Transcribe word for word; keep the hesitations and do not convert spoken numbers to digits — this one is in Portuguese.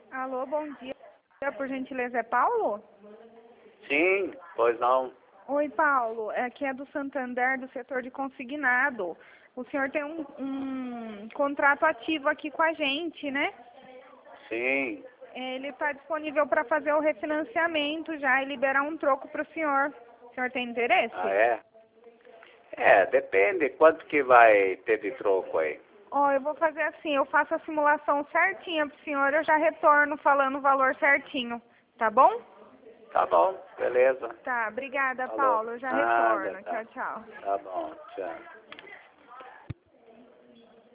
Alô, bom dia. Por gentileza, é Paulo? Sim, pois não. Oi, Paulo. Aqui é do Santander, do setor de consignado. O senhor tem um, um contrato ativo aqui com a gente, né? Sim. Ele está disponível para fazer o refinanciamento já e liberar um troco para o senhor. O senhor tem interesse? Ah, é? É, depende quanto que vai ter de troco aí. Ó, eu vou fazer assim, eu faço a simulação certinha pro senhor, eu já retorno falando o valor certinho, tá bom? Tá bom, beleza. Tá, obrigada, Falou. Paulo, eu já Nada, retorno. tá. Tchau, tchau. Tá bom, tchau.